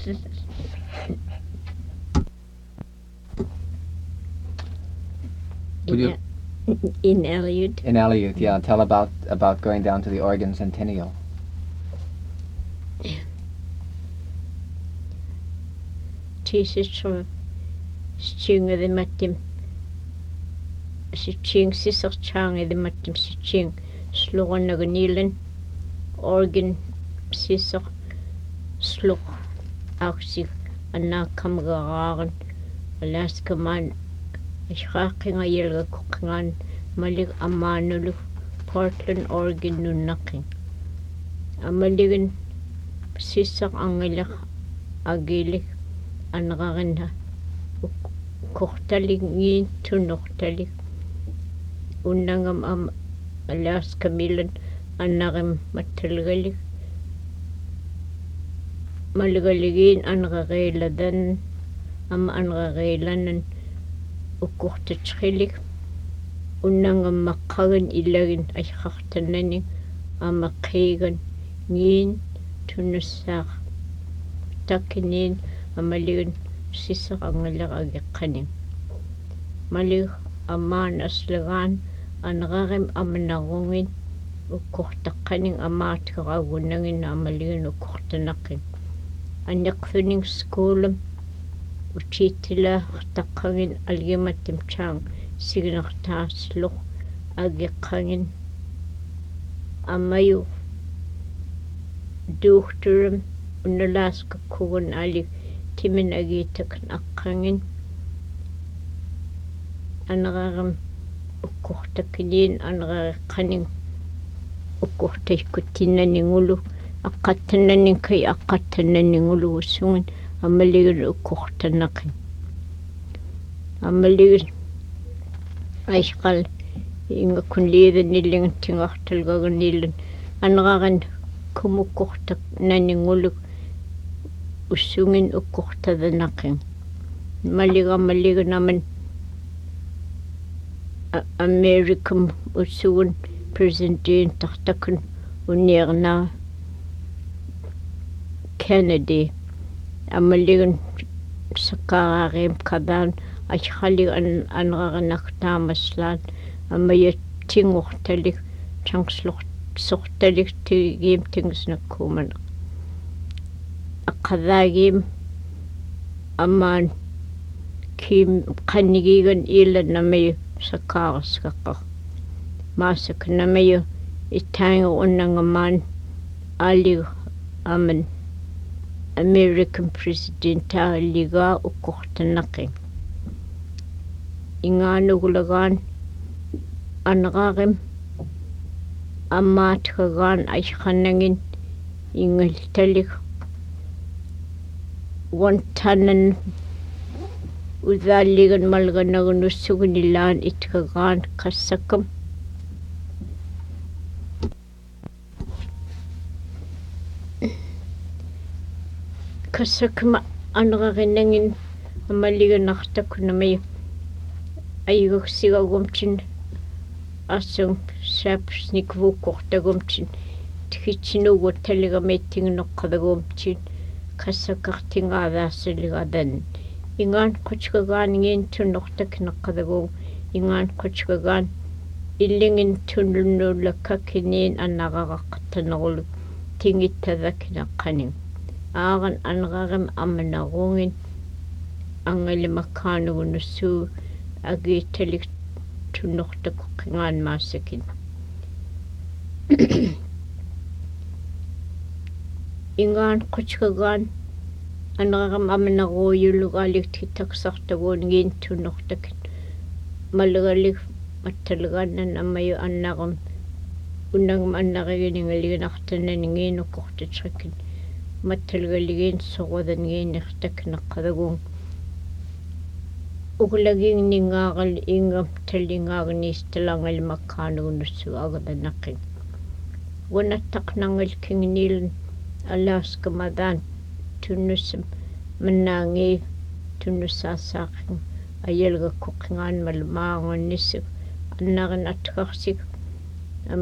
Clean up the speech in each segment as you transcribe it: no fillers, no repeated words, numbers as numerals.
In Aleut. In Aleut, yeah. Tell about going down to the Oregon Centennial. Tisitro stinga the matim. Sitching sister chang the matim sitching slogan nagnilen Oregon sister slok aksig anna kamgaren Alaska man Ishraking a yelga cooking Malig Amanulu Portland, Oregon nunaking. A maligan sister angelach agilik anrarinha kochtalik yin to nochtalik unangam Alaska milan anarim matalgalik malgaligin anrarela dan anrarelanan ukortachrilik unangam makagan ilagin ay khartananin amaqigan ngin tunusar takinin amaligan sisar angalar agiqanin malig aman aslagan anrarim amanarungin ukortaqanin amaatqaragunangin amaligan ukortanaqin anyaqfuning schoolum uchitila taqangin algimatim chang signartaasluq agiqangin amayu duhturum unalaska kugun alik timin agitak naqangin anraram ukortakinin anraqanin ukortaykutinanin aqattananin kay aqattananin usungin amaligan ukortanaqin amaligan aishqal inga kunliidan nilin tingartalgagan nilin anraran kumukortak naninguluk usungin ukortadanaqin maliga naman American usugun president tartakun unirna Kennedy amaligan sakararim kadan aishqali anraranaqtaamaslaan amayat tingortalik changsortalik tigim tingsnakkuman aqadagim aman kim qanigigan ilan namay sakaraskaqqa masak namay itaanga unangaman ali aman American president liga ukortanaqin inganugulagan anrarim amaatqagan aishqanangin ingaltalik wantanan udalligan malganagun usugunilaan itqagan qassakam kasakma anrarinangin amaliganartakunamay ayugsigagumchin asung sapsnikvukortagumchin tkichinuguttaligamettingnoqqadagumchin kassakartingaadaasaligadan ingaan quchkagaan ngin tunnortakneqqadagum ingaan quchkagaan illingin tunnullakakinin annaqaqattanerulu tingittadakinaqqanin aagan anrarim amanarungin angalimakkaanugunussu agiittalik tunnortakoqqingaan maassakin ingaan quchkagaan anrarim amanaruuyullugaalik titaksartaguun ngin tunnortakin malgalik mattalgaanan amayu annarum unangum annariginingalinartanan ngiinukortatrikin mattalgaligin sorudan ngiinertakneqqadaguun uglaging ningaagal ingam talingaaganiistalangalmakkaanugunussu agadanaqin wanattaqnangal kingniilun Alaska madan tunnusam mannaangi tunnusaasaaqin ayalga kuqingaan malmaangonnissu annarin atqarsik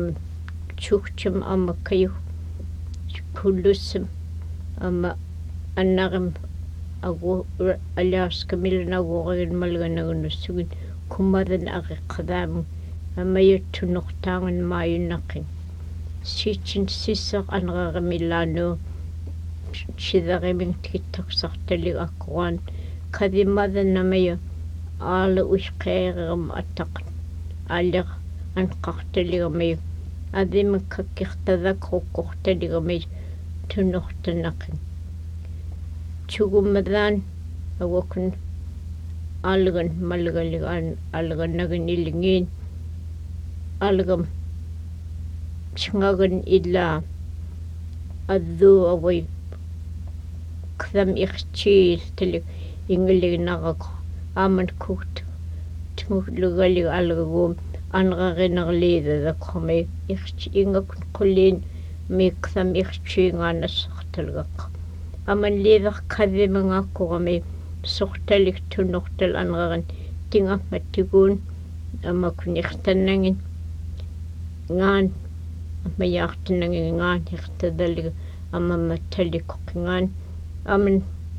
chukchum amakayu pullussam ama аннарим агу алиарскамилнагууригин малганагануссугин куммадан ақиққадаамун амаюттуннортаанган мааюннаққин сиитсин сиссеқ анераримиллаануу сидаримин тикиттарсарталиг аккураан кадиммаданнамаю аалу исқеерерам аттақат аалер анқарталигамаю адимак каккертадакруккорталигамай туннортанақин чугуммадаан авакун алган малгалигаан алганнагин илингиин алгам чнгаган илла адду авай кдам ихчил тэлэг ингэлигнарак аман кут тмуглугали алгагум анраринерлиидадакхами ихч ингакун qulliin микдам ихчиингаанассарталгақ аман лидер кавимангаккурами сорталик туннортал анрарин тингамматтигуун амакун ихтаннагин ngaан аммаяартиннагин ngaан ихтадалиг аммамматталикоққингаан аман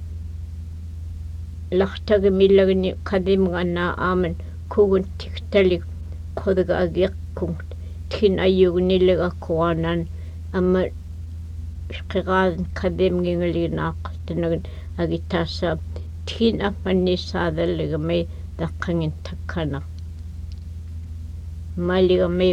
лартагамиллагини кавимганаа ааман кугун тикталик қодага агиққун тин аюгнилlegakkuanan amma qiraadin kavimngingaliinaaqartanagin agitaassa tin appannissaadalligamai daqqangin takkana maligamai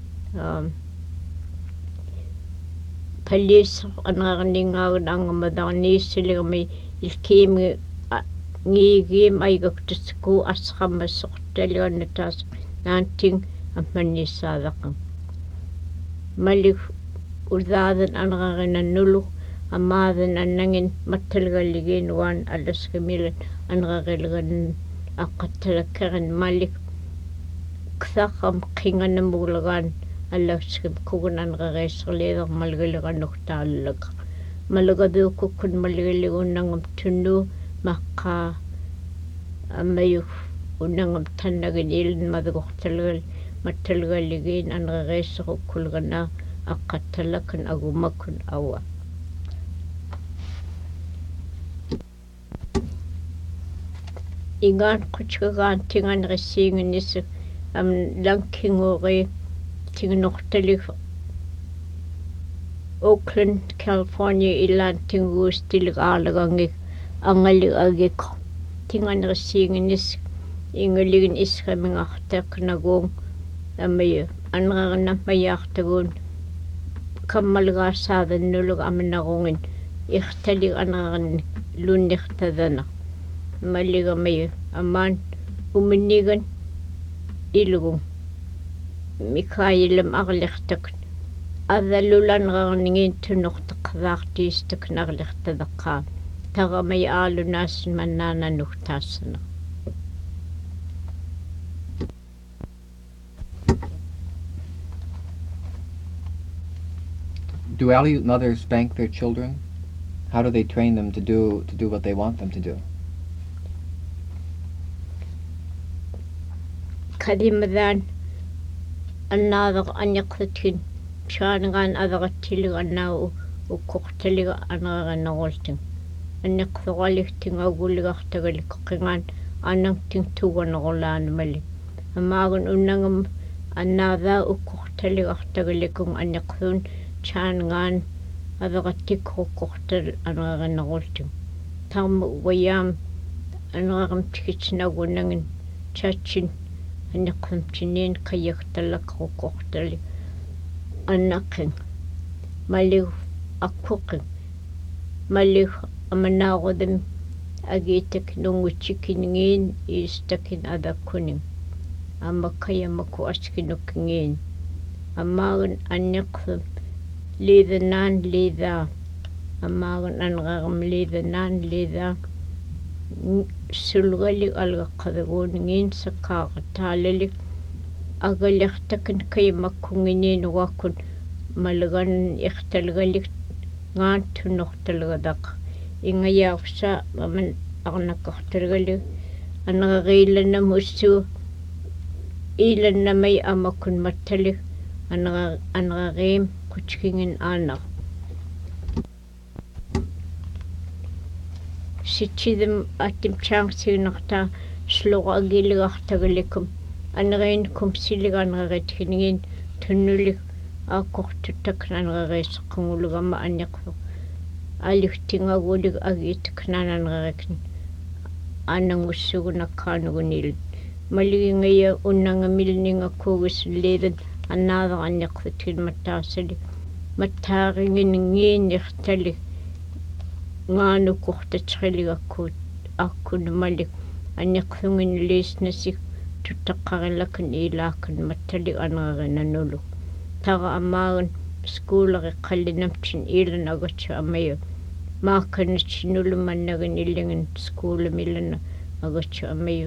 pallis anarningaagun angamadaarniissiligamai ilkiimi ngiigim aigaktusku asqammassortaliannataas naanting амманниссаавеққам малик улаадан анераринанулу аммааван аннагин матталгаллигиинуаан алласкамилан анерарилган аққатталаккерин малик ксақам қинганамуулагаан алласкам кугун анерариссерлиидер малгалираннухтааллак малагадууккун малгалигуннангам тунну маққаа аммаюк уннангам таннагин илин мадагорталгал матталгаллигиин анерариссеруккулгана аққатталаккан агумаккун ауа ингаан қучгагаан тинганериссиингиннису ам ланкингури тигнорталиг Oakland, California илаан тингуустилиг аалагангик ангалиг агик тинганериссиингиннис ингалигин исрамингартеқнагуун аммаю анерарнаммаяартагуун каммалгаассааваннулуг аминнарунгин ихталиг анерарни луннертадана маллигамаю амаан уминниган илугу микаилам арлертак адаллуланерарнингин туннортеқваартиистак нарлертадаққаа тарамай аалунаас маннаананугтаассана Do Ali mothers spank their children? How do they train them to do what they want them to do? Kadimadan another anyaqthin chaangaan adaratilig annaa ukkortaliga anaranarulting anniqsoraligting agulligartagaliqqingaan annangting tuganerulaanmali amaagun unnangam annaadaa ukkortaligartagalikung anniqsuun chaangaan adaratikkruqqortal anaranarulting tarmu wayam anaramtikitsnagunnangin chatchin anniqsumtiniin qayyaqtallaqruqqortali annaqin malliu akkuqin malliu amanaarudam agiitak nungutchikingiin iistakin adakkunin ammakkayamaku askinukkingiin ammaagun anniqsum liidanaan liidaa ammaagun anqaram liidanaan liidaa sulgali algaqqadaguungiin sakkaaqataalalik agallertakan kaymakkunginuakun malgan ikhtalgalik ngaantunnortalgadaq ingayaarsa aman arnakkartalgalik anariilannam ussu iilannamay amakun mattalik anariim kutskingin aanaq ситсидам аттим чаангсигнартаа слугаагилиартагаликум анериинкум силигаанерит хинигин туннулик ааккортуттакнанерииссеққунгулугамма анниқфу алихтингагулик агииттакнананерикни анангуссугунаккаанугунил малигингая уннангамилнингаккуугис аннаадеранниқфут килматтаассали маттаарингинингииннертали ngaanukkortatsrilligakkuut aakkунумалик анниқфунгин лииснасик туттаққариллаккун иилааккун маттали анерерinaнулу тара аммааган скуулериққаллинамтин иилан агатсу аммаю маакканатсинулуманнаган илланган скууламиллана агатсу аммаю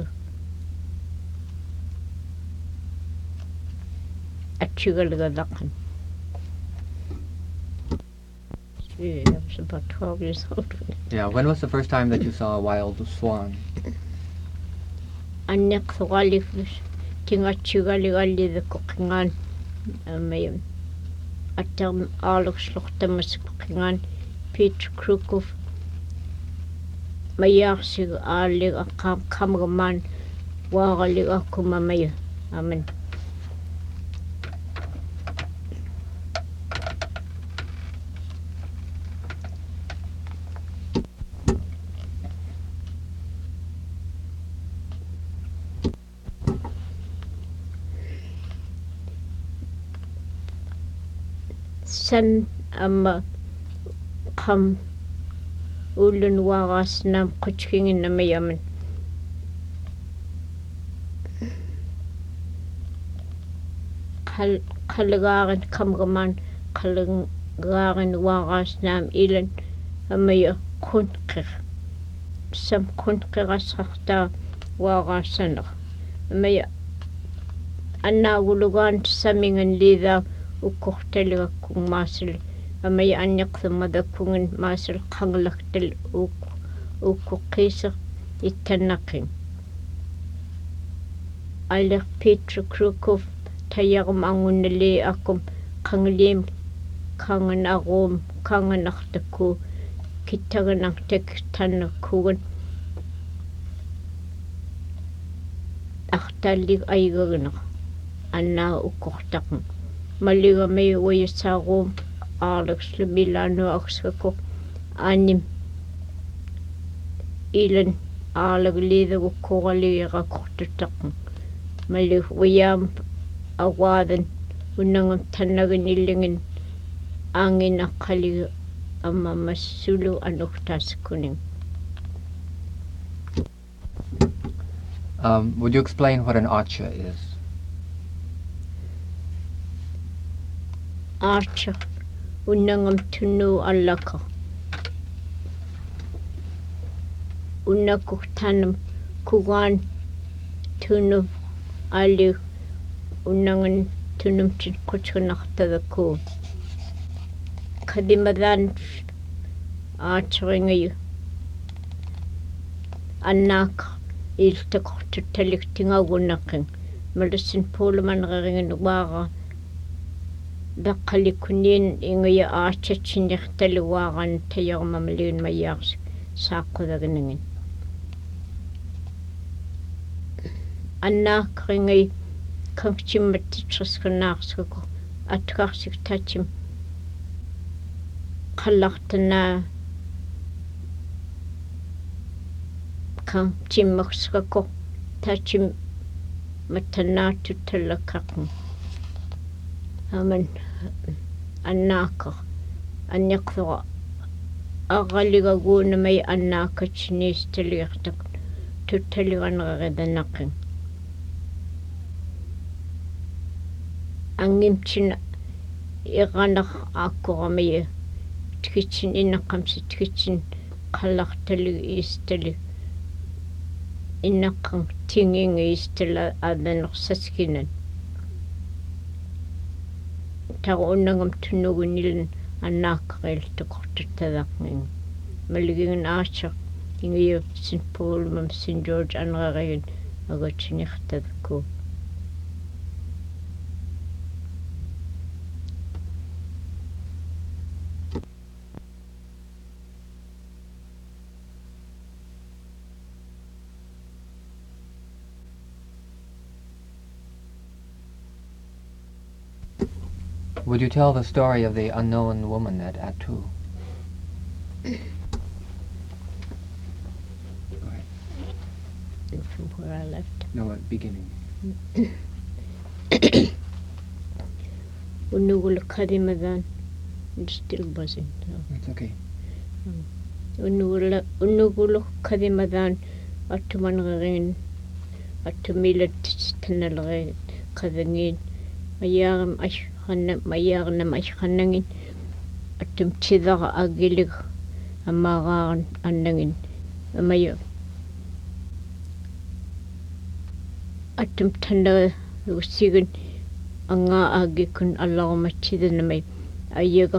атсигалгалаққан. Yeah, I was about 12 years old. Yeah, when was the first time that you saw a wild swan? Аннеқсугалифус тингаатсигалигаллидаккоққингаан аммаям аттарм аалерслортамассаққингаан Peter Krukov маярсиг ааллиг аққаам камгамаан вааралиг аккумамая амен сан амма қам уллун ваарааснаам қутсигингиннамаяман қаллагаарин камгамаан қаллагаарин ваарааснаам илан аммая қунқир сам қунқирассартаа ваараассанер аммая аннаагулугаан саминган лиидаа уккорталигаккун маасил аммая анниқсуммадаккунгин маасил қангалактал уккоққисер иттаннаққин алер Peter Krukov таярм ангуннали аккум қангалиим қанганарум қанганартакку киттаганартак таннаккуган артааллиг айгагнер аннаа уккортақн малигами уйсаарум аалерслумилаану аксако аним илэн аалаглиидагуккоралиеракортуттақн малиг уяам аваадан уннангам таннагин иллингин аангинаққалиг аммамассулу анухтааскунин. Would you explain what an archer is? Archer unnangam tunnu allaka unnakuktanam kugaan tunnu alli unnangan tunnumtin kutsunartadakku kadimadan archeringayu annaak iltakortuttaliktingagunnaqin malussin puulumanreringan uaara баққаликкунниин ингая аачатсиннерталуааран таярмамалиун маярс сааққудагнангин аннааққингай кангчимматтитсерскунаарсуку аткаарсик таатсим қаллартанаа кангчиммерсгако таатсим маттанааттутталлаккақн амен аннааққа анниқсура аралигагуунамай аннаақкатсиниисталиартак тутталиганериданаққин ангимчин иранер ааккурамия тикитсин иннаққамси тикитсин қалларталиг иистали иннаққан тингинг иистала аданерсаскинан тарууннагам туннугунилэн аннааққарилтуқортутталарнин малигин аача ингиу St. Paul мам St. George анераригин агатсинертадакку Would you tell the story of the unknown woman at Attu? Go ahead. From where I left. No, at beginning. Unugul Kadimadan. It's still buzzing. So. It's okay. Unugul Kadimadan. Atumangarin. Atumilat Tanalre Kadangin. Mayarm Ashana Mayarnam Ashhanangin. Atum Chidar Agilig. Amaran Andangin. Mayor. Atum Tanda Lusigan. Anga agikun alama chidanamay ayaga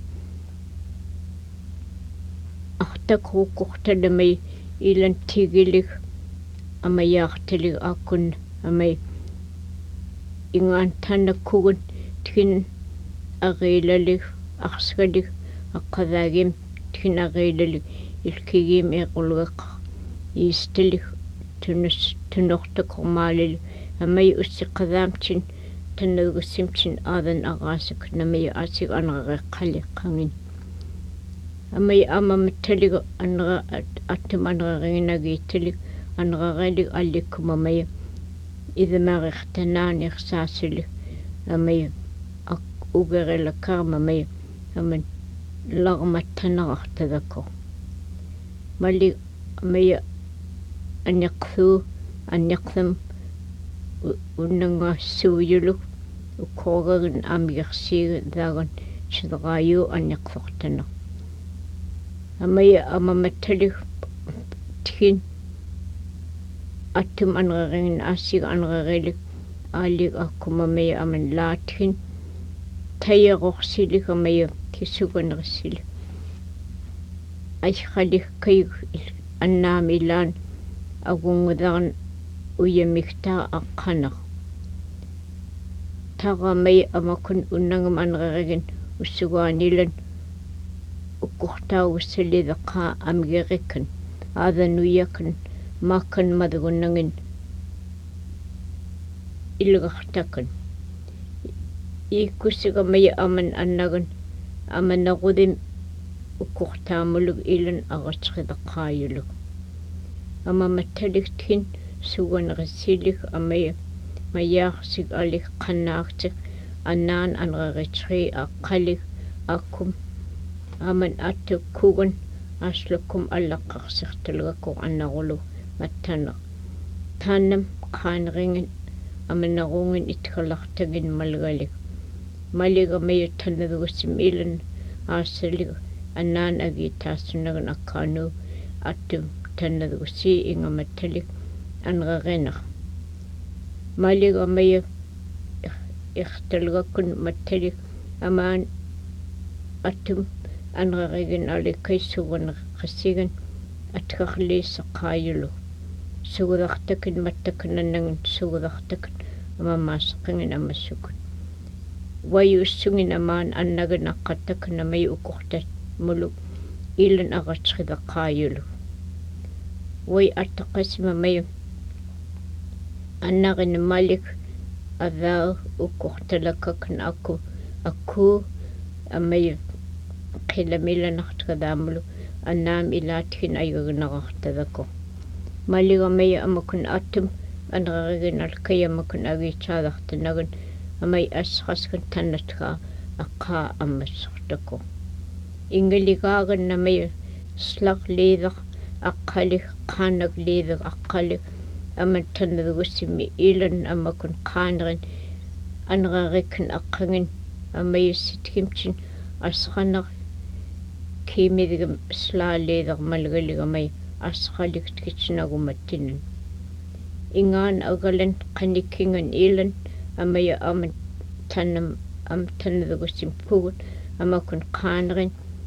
ahtak hukuhtadamay ilan tigilig amayaktilig akun amay ingan tanda kugun tin agilalig akskalig akadagim tin agilalig ilkigim equlgaq istilig tunokta kumalil amay usiqadamchin Tanagussimchin adan agasik namay asig anra qali qangin amay amamatelig anra atum anra rinagitelig anra rig alikum amay idmarixtanan ixsasili amay ugerela karma amay aman lagmatanartadako mali amay anyaqthu anyaqtham unanga suyuluk ukogan amyaqsi dagan chidgayu anyaqthortana amay amamatalik tin atum anrarin asig anrarelik alik akumamay aman latin tayarorsilik amay kisuganrsilik aykhalik kay annamilan agungudan uyamikta aqana tagamay amakun unangam anraragin usuganilan ukurta usilidqa amgerikan adanuyakan makan madgunangin ilgahtakan ikusigamay aman annagan amanagudim ukurta mulug ilan agatridqayulug amamatalik tin sugan resilik amay mayaxsig alik qanaaqtik anan anraritri aqalik akum aman atuk kugan aslukum allaqarsiqtalgaku annarulu mattana tanam qanringin amanarungin itkalartagin malgalik maliga may tanadugsim ilan asalik anan agitaasunagan akanu atum tanadugusi ingamatalik anrarena maliga may ikhtalgakun matalik aman atum anrarigin alikay sugan khasigan atkakhli saqayulu sugudaqtakin mattakananang sugudaqtakin amamasqingin amasukun wayusungin aman annagan aqattakan may ukurtat muluk ilan agatsidaqayulu way attaqasima may annagin malik adha ukurtalakakan aku amay qilamila naqtkadamulu annam ilatin ayugnaqtadako maliga may amakun atum anrarigin alkay amakun agichadaqtanagan amay asqaskan tanatka aqa amasqtako ingaligagan namay slag leedaq aqalik qanak leedaq aqalik aman tanadugusimi ilan amakun qanrin anrarikin aqangin amay sitkimchin asqanak kimidigam slaleedaq malgaligamay asqalik tkitchnagumattinan ingan agalan qanikingan ilan amay aman tanam am tanadugusim pugun amakun qanrin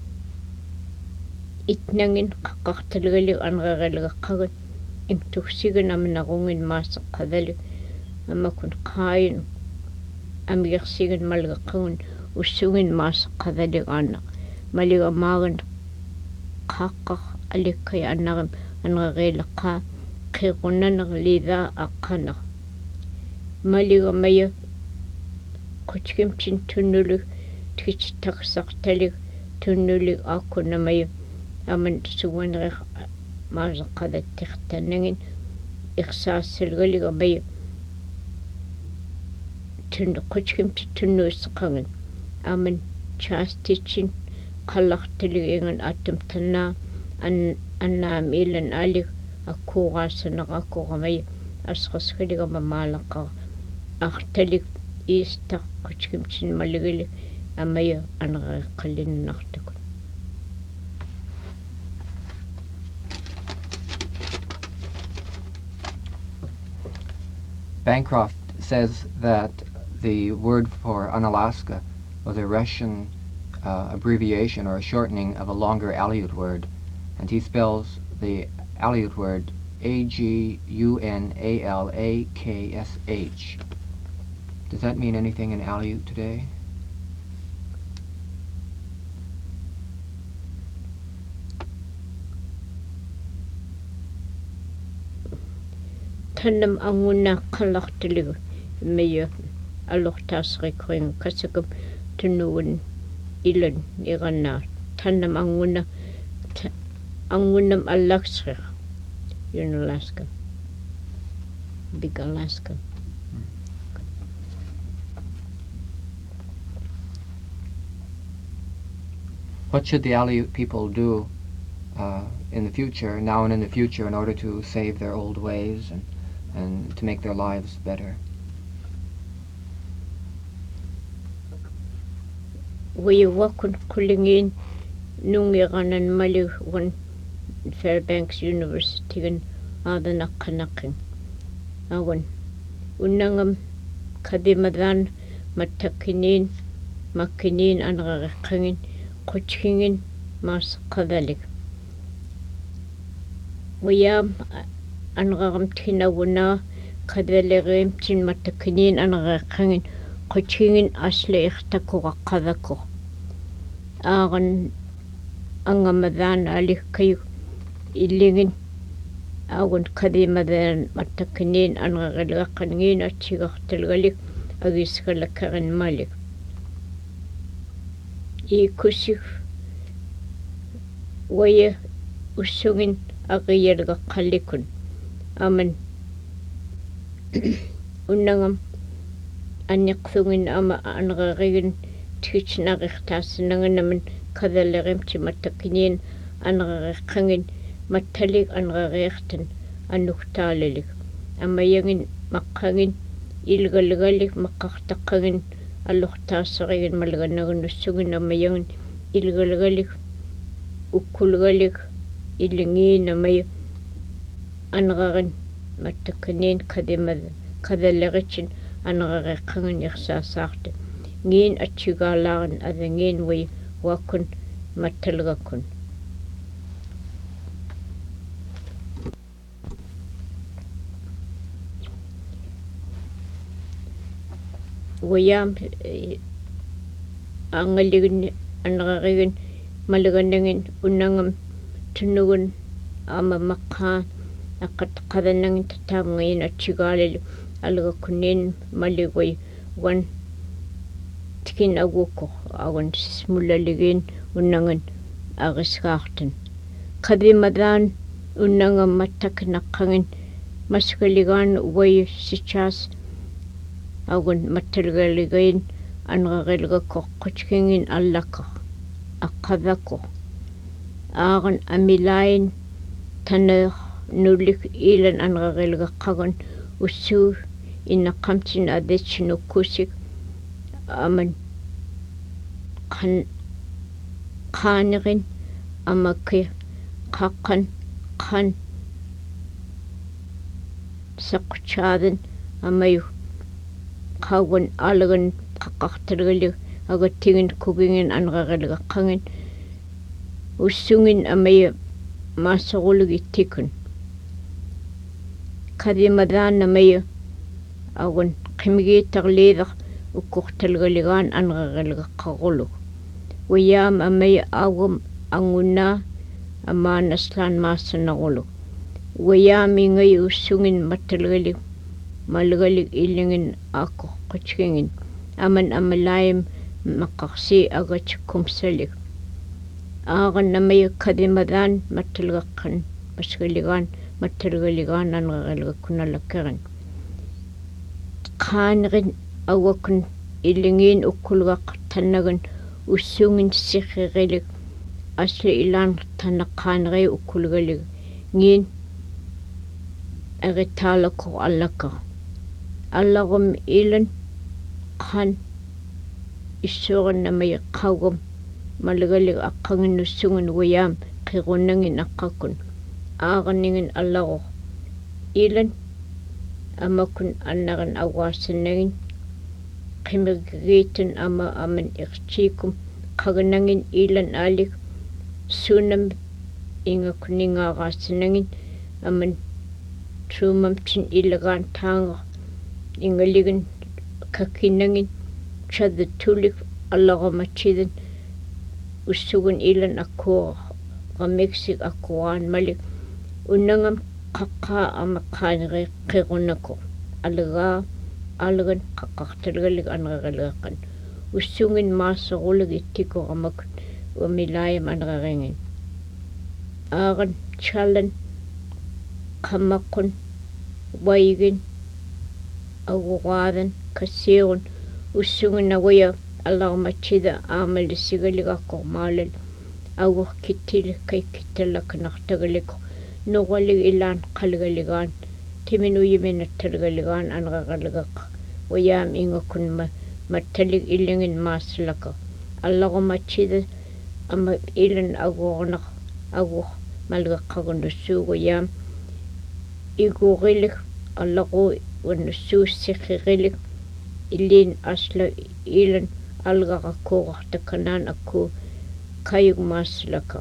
itnangin qaqqartalgalik anraralgaqagan imtuksigan amnarungin maasaqadalik amakun qayin amyaqsigan malgaqagun usungin maasaqadalik anaq maliga maagan qaqqaq alikay annaqim anrarelaqa qiqunanar lida aqanaq maliga maya qutskimtin tunnulug tkitstaqsartalik tunnulig aakkunamaju aman suuaneq maaseqqalattirtanangin iqsaassalgalik amaju qutskimtit tunnuisseqangin aman chaastitsin qallartalik ingan atum tannaa annaam ilan alik akkuuraasaneqakkuramaju asqasqaligama maalaqqara artalik iista qutskimtin maligili amaju aneraqallinnartukun. Bancroft says that the word for Unalaska was a Russian abbreviation or a shortening of a longer Aleut word, and he spells the Aleut word Agunalaksh. Does that mean anything in Aleut today? Tannam anguna qallartiligu meya alortaasriqring kasakam tunnuun ilan iranna tannam angunam allaksriq Unalaska, Big Alaska. What should the Aleut people do in the future, now and in the future, in order to save their old ways and to make their lives better? We wakun kulingin nungiranan mali wan Fairbanks University gan adanaqanaqin awan unangam kadimadan matakinin makinin anraqangin qutskingin maasqadalik wiyam anraqam tinawuna qadalegimtin matakinin anraqangin qutskingin asle iqtakuqaqadako aagan angamadan alikkayu illingin agun kadimadan matakinin anraqalaqangin atsigartalgalik agiskalakarin malik ikusik waya usungin aqiyalgaqallikun aman unnangam anniqthungin ama anraqigin tkitsinaqirtaassananganaman kadalerimti matakinin anraqangin mattalik anraqirtan annuqtaalilik amayangin maqqangin ilgalgalik maqqartaqqangin allortaassarigin malganagunussugin amayangin ilgalgalik ukkulgalik illingiin amay anraqin matakinin kadaleritsin anraqeqqangin irsaasaarta ngin atsigaalaaran adangin way wakun mattalgakun wayam angaligin anraqigin malganangin unangam tunnugun ama maqqaan aqatqadanangin tataamngin atsigaalali algakunin maligway wan tikin agukko awan smulaligin unangan agiskaartan qadimadan unangam mattaknaqqangin maskaligaan way сейчас agun mattalgaligain anraqilgakko qutskingin allakko aqqavakko aagan amilain taner nulik ilan anraqilgaqqagan ussuu innaqqamtin adetsinukkusik aman qaanirin amaki qaqqan qan saqchaadan amayu qawan alagan qaqqartalgalik agattingin kugingin anraqilgaqqangin ussungin amaya maasaqulugittikun kadimadaan amaya awan qimigiitarliidaq ukkortalgaligaan anraqilgaqqaruluk wayam amaya awam angunaa amaanaslaan maasanaruluk wayam ingay ussungin mattalgalik malgalik illingin aakko qutskingin aman amalayim maqarsi agat kumsalik aagan namay kadimadan matalgaqan masgaligan matalgaligan anraqalgakunalakkaran qaanrin awakun ilingin ukkulgaq tannagan ussungin sikhirilik asli ilan tanaqaanri ukkulgalik ngin aritaalako allaka allagum ilan qan issuran namay qawgum malgalig aqqangin ussungin wayam qirunangin aqqakun aaganingin allago ilan amakun annaran awasanagin qimirgiitan ama aman iqtiikum qaganangin ilan alik sunam inga kuningaaraasanagin aman trumamtin ilagaan taanga ingaligin kakinangin chadatulik allagamachidan ussugun ilan akkuwa qameksik akkuwaan malik unangam qaqqa ama qaanri qirunako algan qaqqartalgalik anraqalgaqan ussungin maasarulig ittiko amakun umilayam anraqingin aagan chalan qammaqun waygin aguqaadan kasiirun ussungin awaya allarmatchida aamalisigaligaqko maalal awur kittil kaikkittalakanartagaliko nuqalig ilaan qalgaligaan timin uyiminattalgaligaan anraqalgaq wayaam ingakun mattalig ilingin maaslaka allarmatchida ama ilan agurnaq agur malgaqagunussuugu wayaam iguurilik allaqu wanussuussiqirilik ilin asla ilan algaqakkuuqartakanaan akku kayug maaslaka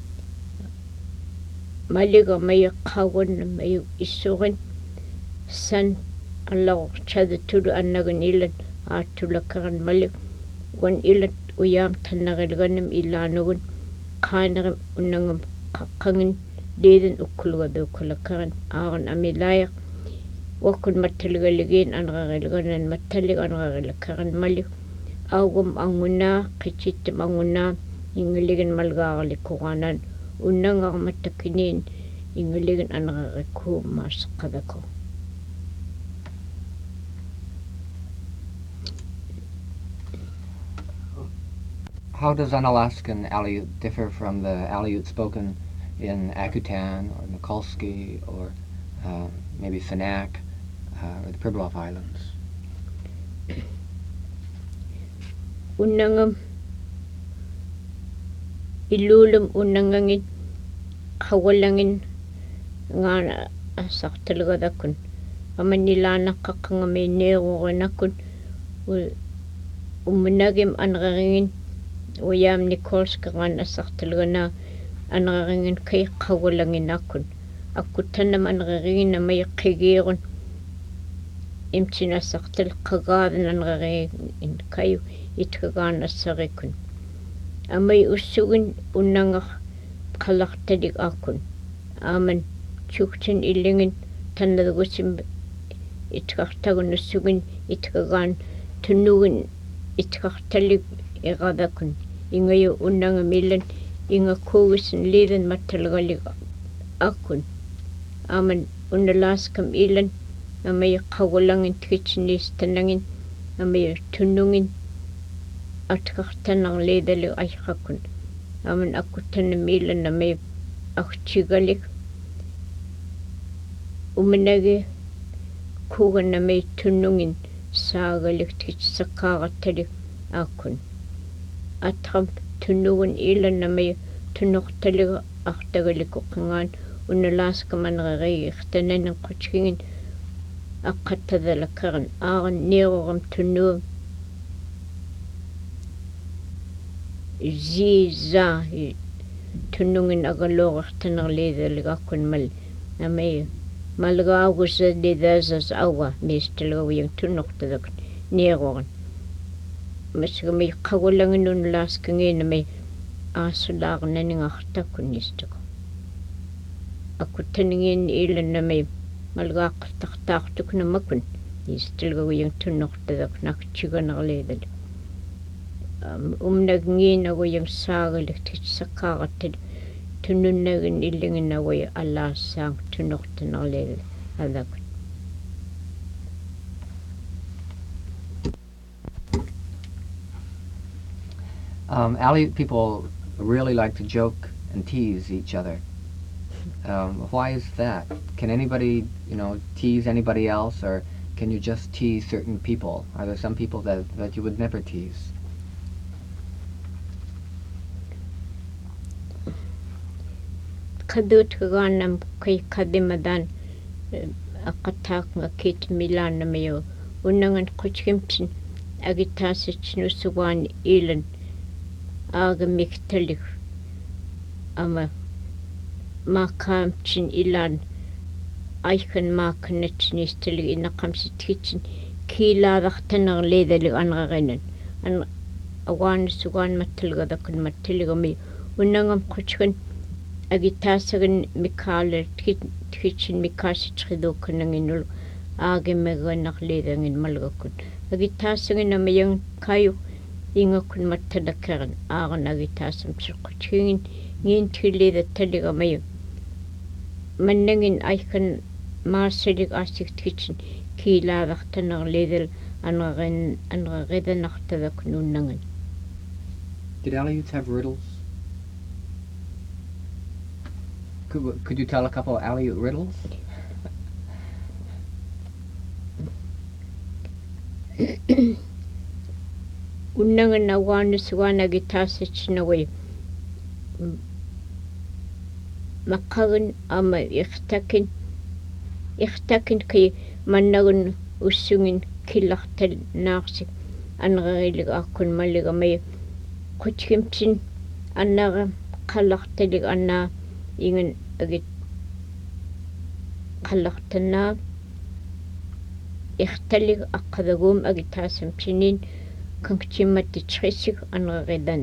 maliga maya qawan maya issurin san allago chadatulu annagan ilan aatulakaran malik wan ilan uyam tannaqilganim ilaanugun qaanarim unangam qaqqangin deedan ukkulgadukulakaran aagan amilaya wakun matalgaligin anraqilganan matalig anraqilakaran malik augum angunaa qichittim angunaa ingaligin malgaaqalikuqaanan unangarmatakinin ingaligin anraqikku maasqadako How does Unalaskan Aleut differ from the Aleut spoken in Akutan or Nikolsky or maybe Sanak or the Pribilof Islands? Unangam ilulum unangangin qawalangin ngana asartalgadakun amanilaanaqqaqqangami neerurinakun umnagim anrarigin uyam Nikolskan asartalgana anrarigin kay qawalanginakun akkutanam anrarigin amay qigiirun imtin asartal qagaadan anrarigin kayu itkagaan asarikun amay ussugin unangar qalaqtalik akun aman chuktin ilingin tannadgusim itkartagun ussugin itkagaan tunugin itkartalik iqadakun ingayu unanga milan inga kuwisin lidan matalgalik akun aman Unalaskam ilan amay qawalangin tkitchinis tanangin amay tunungin atkartanang lidali ayqakun aman akutanam ilan amay akchigalik umanagi kugan amay tunungin saagalik tkitsakaaratalik akun atram tunungin ilan amay tunuqtalik aqtagalik uqangaan Unalaskam anrarigi iqtananin quchkingin aqqattadalakaran aaran niiruram tunuu ziza tunungin agalooqartanarliidaligakkun mal amay malgaagusa lidasas awa miistalgawiyang tunuqtadakun niiruran masgamay qawalangin Unalaskangin amay aasulaaqnaningartakun istaku akutaningin ilan namay malgaaqartartaartuknamakun истэлгагуян туннортадак накчиганерлиидал умнагниинагуян саагалик титсаккааратtal туннуннагин иллингиннагуя аллаассаан туннортанерлиидал алак. Aleut people really like to joke and tease each other. Why is that? Can anybody, tease anybody else, or can you just tease certain people? Are there some people that you would never tease? Kadutgaanam kay kadimadan aqataaqnga kit milaannamayo unnangan quchgimtin agitaasitnusugaan ilan aagammiktalik ama maakaamtin ilan aikan maakanatsinistalik inaqamsitkitsin kiilaadartanerliidalik anrarinan an awaanisugaan mattalgadakun mattiligami unnangam quchgan agitaasagan mikaaler tikitsin mikaasitridukkunanginul aagimmaganerliidangin malgakun agitaasagan amayang kayu ingakun mattalakkaran aaran agitaasam siqqutgingin ngiintilliidattaligamayun mannangin aikan maasalik aasiktikitsin kiilaadartanerliidal anraridanartadakun unnangan. Did Aleuts have riddles? Could you tell a couple of Aleut riddles? Unnangan awaanisugaan agitaasitsinaway maqagan ama iqtakin kay mannagun ussungin killartal naarsik anrarilig aakkun malligamay quchgimtin annara qallartalik annaa ingen agit qallartannaa iqtalik aqqadagum agitaasamsinin kanktimmatitrisik anraridan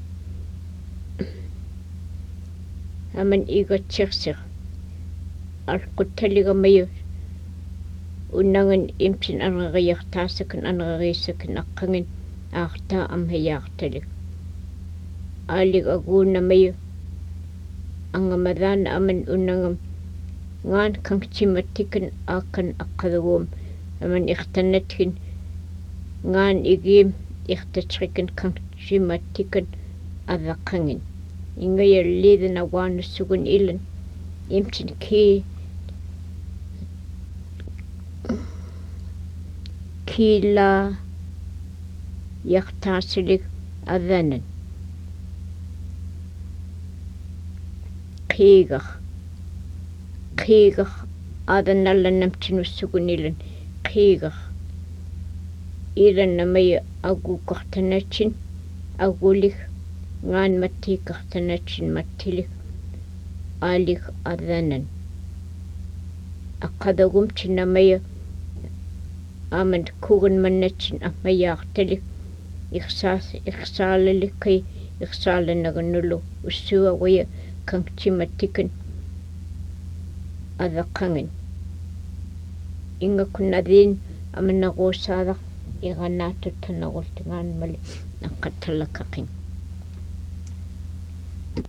aman igatsirsir alquttaligamay unnangan imtin anrariartaasakan anrarisakan aqqangin aartaa amhayaartalik aalig aguunamay angamadaan aman unnangam ngaan kanktimatikan aakan aqqadagum aman iqtannatkin ngaan igim iqtatrikan kanktimatikan adaqangin ingayalliidan awaanussugun ilan imtin kiilaa yartaasilik adanan qiigar adanallanamtinussugun ilan qiigar ilan namay aguuqartanatsin agulik ngaan mattiiqartanatsin mattilik aalik adanan aqqadagumtin namay aman kugan mannatsin ammayaartalik iqsaalalikkay iqsaalanagannulu ussuaguya kanktimatikan adaqangin ingakunadiin amanaquusaadaq iqanaatuttanaqultingaan mali naqqattalakaqin